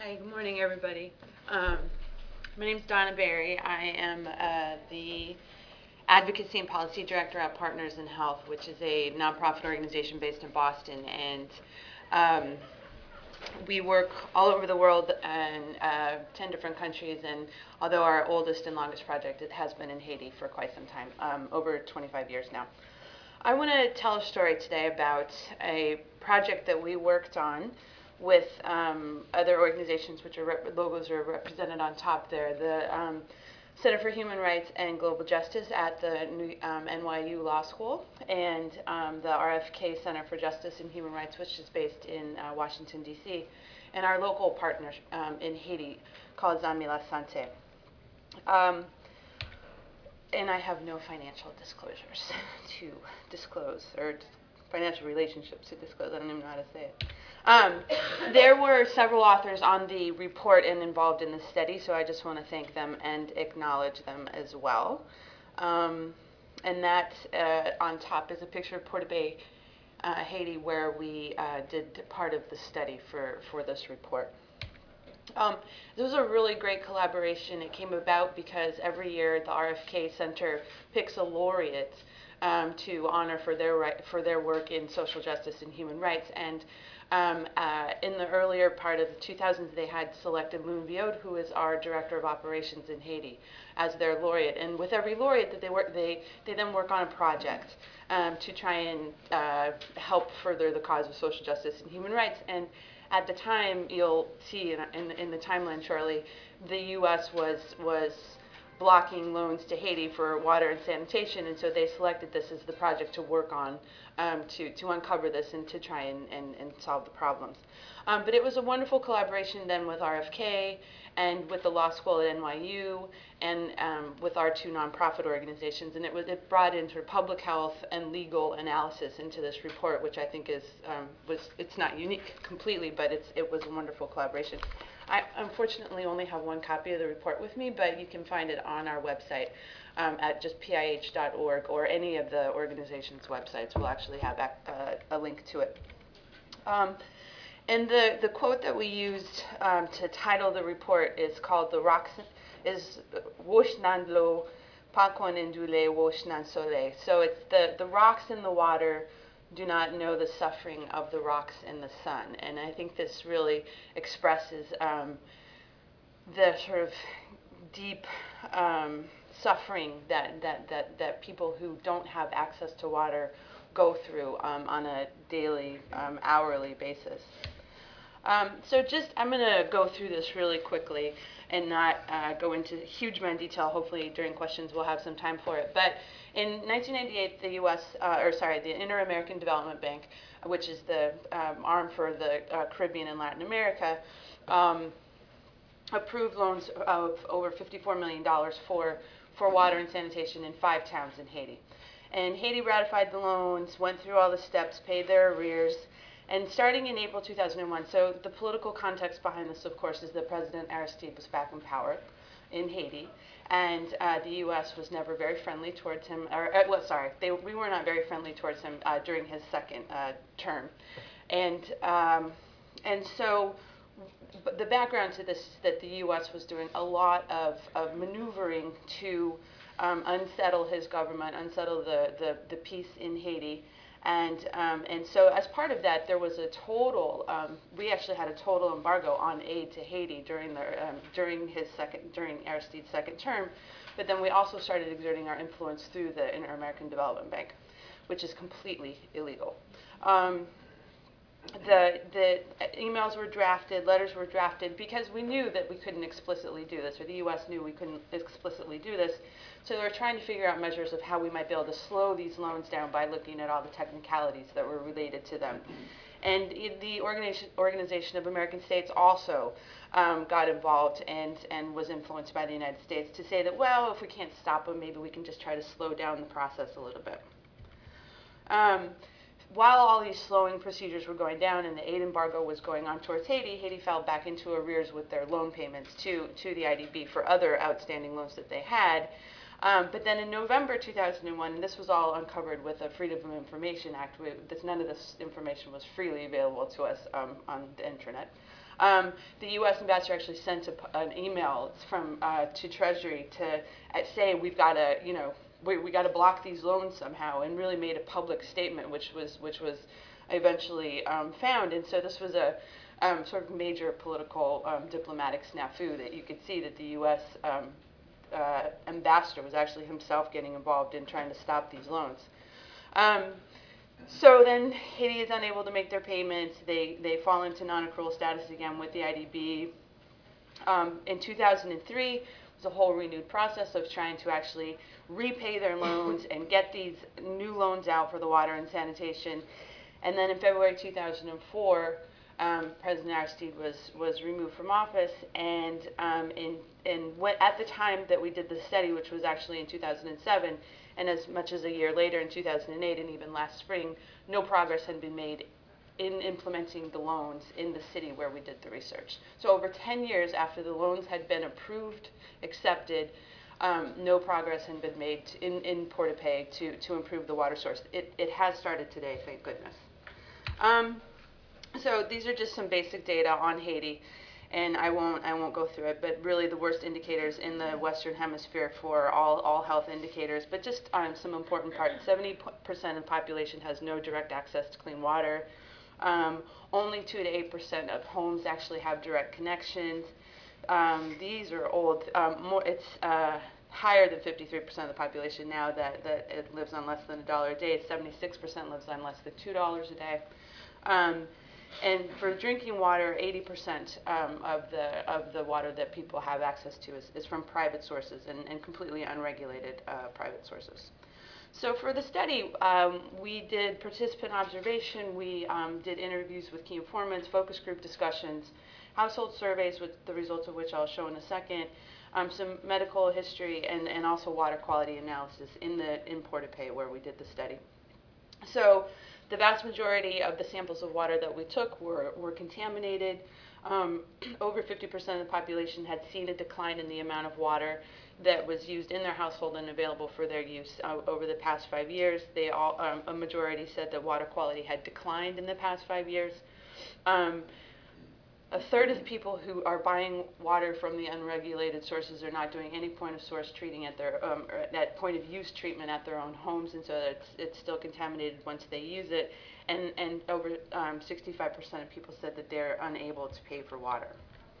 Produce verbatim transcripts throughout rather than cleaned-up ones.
Hi, good morning, everybody. Um, my name is Donna Berry. I am uh, the Advocacy and Policy Director at Partners in Health, which is a nonprofit organization based in Boston. And um, we work all over the world in uh, ten different countries. And although our oldest and longest project it has been in Haiti for quite some time, um, over twenty-five years now. I want to tell a story today about a project that we worked on with um, other organizations, which are rep- logos are represented on top there. The um, Center for Human Rights and Global Justice at the New, um, N Y U Law School, and um, the R F K Center for Justice and Human Rights, which is based in uh, Washington, D C, and our local partner um, in Haiti called Zami La Sante. Um, and I have no financial disclosures to disclose, or financial relationships to disclose. I don't even know how to say it. Um, there were several authors on the report and involved in the study, so I just want to thank them and acknowledge them as well. Um, and that uh, on top is a picture of Port-au-Bay, uh, Haiti, where we uh, did part of the study for, for this report. Um, this was a really great collaboration. It came about because every year the R F K Center picks a laureate um, to honor for their right, for their work in social justice and human rights. And um, uh, in the earlier part of the two thousands, they had selected Loon Viaud, who is our director of operations in Haiti, as their laureate. And with every laureate that they work, they they then work on a project um, to try and uh, help further the cause of social justice and human rights. And at the time, you'll see in, in, in the timeline shortly, the U S was was blocking loans to Haiti for water and sanitation, and so they selected this as the project to work on um, to, to uncover this and to try and, and, and solve the problems. Um, but it was a wonderful collaboration then with R F K and with the law school at N Y U and um, with our two nonprofit organizations, and it was it brought in sort of public health and legal analysis into this report, which I think is um, was it's not unique completely, but it's it was a wonderful collaboration. I unfortunately only have one copy of the report with me, but you can find it on our website um, at just P I H dot org, or any of the organization's websites will actually have a, uh, a link to it. Um, and the, the quote that we used um, to title the report is called "The Rocks is Wosh Nan Lo, Pakwan Indule Wosh Nan Soleil." So it's the, the rocks in the water do not know the suffering of the rocks in the sun. And I think this really expresses um, the sort of deep um, suffering that, that, that, that people who don't have access to water go through um, on a daily, um, hourly basis. Um, so just, I'm going to go through this really quickly and not uh, go into huge amount of detail. Hopefully during questions we'll have some time for it. But in nineteen ninety-eight, the U S, uh, or sorry, the Inter-American Development Bank, which is the um, arm for the uh, Caribbean and Latin America, um, approved loans of over fifty-four million dollars for, for water and sanitation in five towns in Haiti. And Haiti ratified the loans, went through all the steps, paid their arrears. And starting in April two thousand one, so the political context behind this, of course, is that President Aristide was back in power in Haiti, and uh, the U S was never very friendly towards him, or, uh, well, sorry, they, we were not very friendly towards him uh, during his second uh, term. And, um, and so the background to this is that the U S was doing a lot of, of maneuvering to um, unsettle his government, unsettle the, the, the peace in Haiti. And, um, and so as part of that, there was a total, um, we actually had a total embargo on aid to Haiti during, the, um, during, his second, during Aristide's second term. But then we also started exerting our influence through the Inter-American Development Bank, which is completely illegal. Um, the, the emails were drafted, letters were drafted, because we knew that we couldn't explicitly do this, or the U S knew we couldn't explicitly do this. So they were trying to figure out measures of how we might be able to slow these loans down by looking at all the technicalities that were related to them. And the Organization, Organization of American States also um, got involved and, and was influenced by the United States to say that, well, if we can't stop them, maybe we can just try to slow down the process a little bit. Um, While all these slowing procedures were going down and the aid embargo was going on towards Haiti, Haiti fell back into arrears with their loan payments to, to the I D B for other outstanding loans that they had. Um, but then in November two thousand one, and this was all uncovered with the Freedom of Information Act, we, this, none of this information was freely available to us um, on the internet. Um, the U S ambassador actually sent a, an email from uh, to Treasury to uh, say we've got to, you know, we we got to block these loans somehow, and really made a public statement, which was which was eventually um, found. And so this was a um, sort of major political um, diplomatic snafu that you could see that the U S Um, uh, ambassador was actually himself getting involved in trying to stop these loans. Um, So then Haiti is unable to make their payments. They, they fall into non-accrual status again with the I D B. Um, in two thousand three, it was a whole renewed process of trying to actually repay their loans and get these new loans out for the water and sanitation. And then in February two thousand four, um, President Aristide was, was removed from office. And um, in, in what, at the time that we did the study, which was actually in two thousand seven, and as much as a year later in two thousand eight and even last spring, no progress had been made in implementing the loans in the city where we did the research. So over ten years after the loans had been approved, accepted, um, no progress had been made to, in, in Port-au-Paix to, to improve the water source. It, it has started today, thank goodness. Um, so these are just some basic data on Haiti. And I won't, I won't go through it, but really the worst indicators in the Western Hemisphere for all, all health indicators, but just um, some important parts. seventy percent of the population has no direct access to clean water. Um, only two to eight percent of homes actually have direct connections. Um, these are old, um, more, it's uh, higher than fifty-three percent of the population now that, that it lives on less than a dollar a day. seventy-six percent lives on less than two dollars a day. Um, And for drinking water, eighty percent um, of the of the water that people have access to is, is from private sources and, and completely unregulated uh, private sources. So for the study, um, we did participant observation, we um, did interviews with key informants, focus group discussions, household surveys, with the results of which I'll show in a second, um, some medical history, and, and also water quality analysis in, the, in Port-au-Paix where we did the study. So the vast majority of the samples of water that we took were, were contaminated. Um, over fifty percent of the population had seen a decline in the amount of water that was used in their household and available for their use uh, over the past five years. They all, um, a majority said that water quality had declined in the past five years. Um, A third of the people who are buying water from the unregulated sources are not doing any point of source treating at their um, or at point of use treatment at their own homes, and so it's it's still contaminated once they use it. And and over um, sixty-five percent of people said that they're unable to pay for water.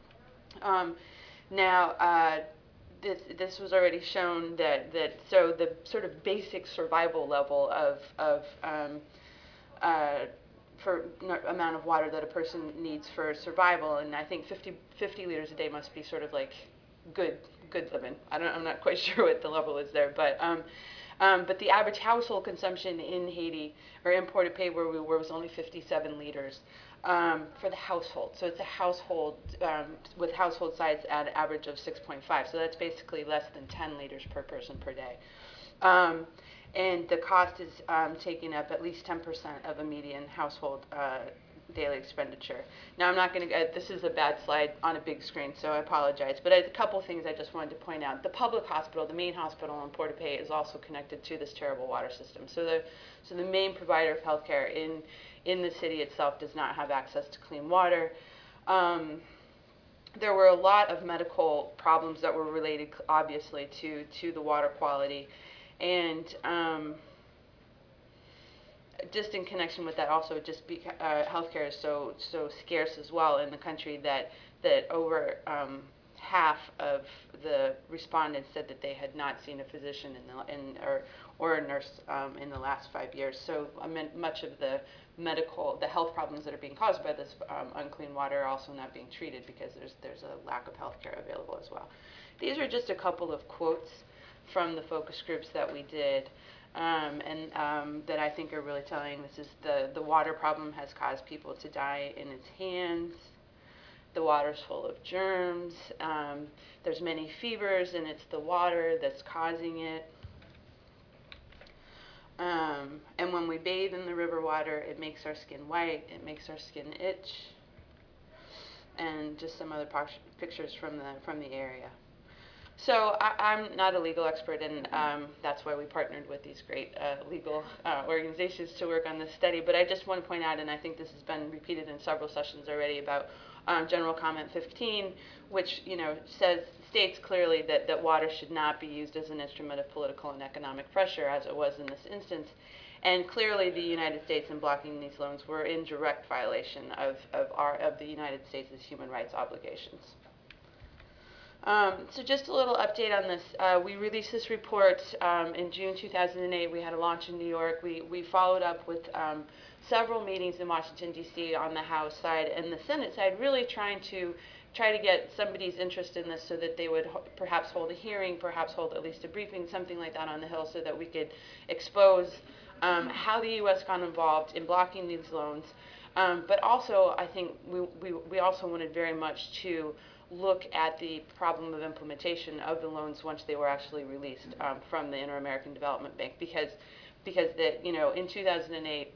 Um, now. Uh, This, this was already shown that, that so the sort of basic survival level of, of um, uh, for amount of water that a person needs for survival, and I think fifty, fifty liters a day must be sort of like good good living. I don't, I'm not quite sure what the level is there, but um, um, but the average household consumption in Haiti, or in Port-au-Paix where we were, was only fifty-seven liters um, for the household. So it's a household um, with household size at an average of six point five. So that's basically less than ten liters per person per day. Um, and the cost is um, taking up at least ten percent of a median household uh, daily expenditure. Now I'm not going to, uh, this is a bad slide on a big screen, so I apologize, but a couple things I just wanted to point out. The public hospital, the main hospital in Port-au-Paix, is also connected to this terrible water system. So the, so the main provider of healthcare in, in the city itself does not have access to clean water. Um, there were a lot of medical problems that were related, obviously, to, to the water quality. And um, just in connection with that, also, just be, uh, healthcare is so so scarce as well in the country that that over um, half of the respondents said that they had not seen a physician in the in or or a nurse um, in the last five years. So I mean, much of the medical, the health problems that are being caused by this um, unclean water are also not being treated because there's there's a lack of healthcare available as well. These are just a couple of quotes from the focus groups that we did. Um, and um, that I think are really telling. This is the, the water problem has caused people to die in its hands. The water's full of germs. Um, there's many fevers, and it's the water that's causing it. Um, and when we bathe in the river water, it makes our skin white. It makes our skin itch. And just some other pictures from the from the area. So I, I'm not a legal expert, and um, that's why we partnered with these great uh, legal uh, organizations to work on this study. But I just want to point out, and I think this has been repeated in several sessions already, about um, General Comment fifteen, which you know says states clearly that, that water should not be used as an instrument of political and economic pressure, as it was in this instance. And clearly, the United States, in blocking these loans, were in direct violation of, of, our, of the United States' human rights obligations. Um, so just a little update on this. Uh, we released this report um, in June two thousand eight. We had a launch in New York. We, we followed up with um, several meetings in Washington, D C on the House side and the Senate side, really trying to try to get somebody's interest in this so that they would ho perhaps hold a hearing, perhaps hold at least a briefing, something like that on the Hill, so that we could expose um, how the U S got involved in blocking these loans. Um, but also, I think we, we, we also wanted very much to look at the problem of implementation of the loans once they were actually released um, from the Inter-American Development Bank, because because that you know in two thousand eight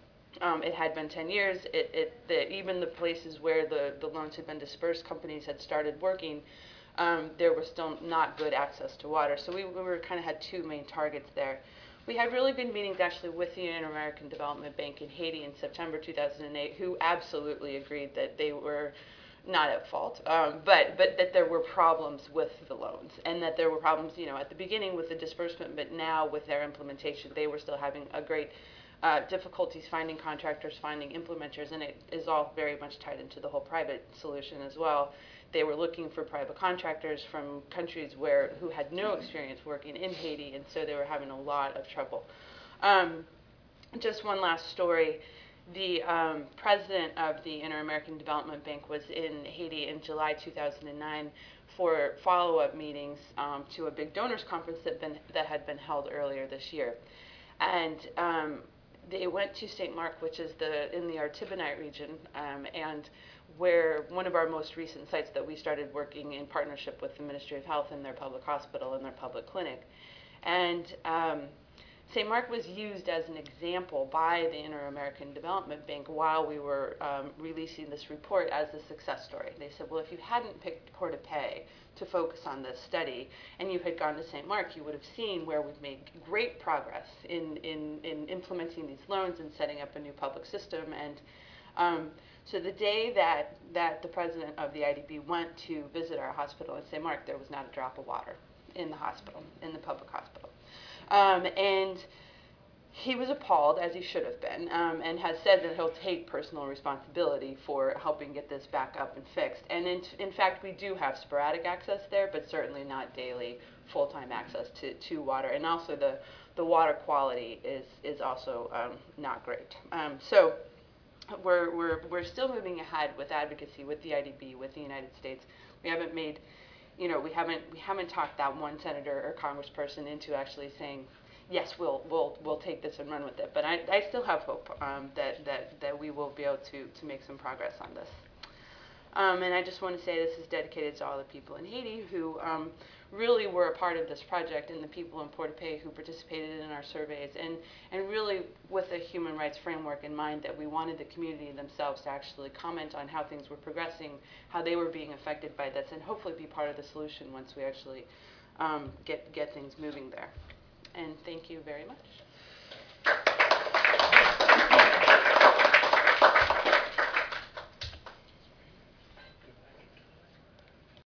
um, it had been ten years. It, it the, even the places where the the loans had been dispersed, companies had started working. Um, there was still not good access to water, so we, we were kind of had two main targets there. We had really good meetings actually with the Inter-American Development Bank in Haiti in September two thousand eight, who absolutely agreed that they were not at fault, um, but but that there were problems with the loans, and that there were problems, you know, at the beginning with the disbursement, but now with their implementation, they were still having a great uh, difficulties finding contractors, finding implementers, and it is all very much tied into the whole private solution as well. They were looking for private contractors from countries where who had no experience working in Haiti, and so they were having a lot of trouble. Um, just one last story. The um, president of the Inter-American Development Bank was in Haiti in July two thousand nine for follow-up meetings um, to a big donors conference that, been, that had been held earlier this year. And um, they went to Saint Marc, which is the in the Artibonite region, um, and where one of our most recent sites that we started working in partnership with the Ministry of Health and their public hospital and their public clinic. And um, Saint Marc was used as an example by the Inter-American Development Bank while we were um, releasing this report as a success story. They said, well, if you hadn't picked Port-au-Paix to focus on this study and you had gone to Saint Marc, you would have seen where we've made great progress in, in, in implementing these loans and setting up a new public system. And um, so the day that, that the president of the I D B went to visit our hospital in Saint Marc, there was not a drop of water in the hospital, in the public hospital. Um, and he was appalled, as he should have been, um, and has said that he'll take personal responsibility for helping get this back up and fixed. And in, in fact, we do have sporadic access there, but certainly not daily, full-time access to, to water. And also the, the water quality is, is also um, not great. Um, so we're, we're, we're still moving ahead with advocacy with the I D B, with the United States. We haven't made You know, we haven't we haven't talked that one senator or congressperson into actually saying, yes, we'll we'll we'll take this and run with it. But I, I still have hope um, that that that we will be able to to make some progress on this. Um, and I just want to say this is dedicated to all the people in Haiti who um, really were a part of this project, and the people in Port-au-Paix who participated in our surveys, and, and really with a human rights framework in mind, that we wanted the community themselves to actually comment on how things were progressing, how they were being affected by this, and hopefully be part of the solution once we actually um, get, get things moving there. And thank you very much.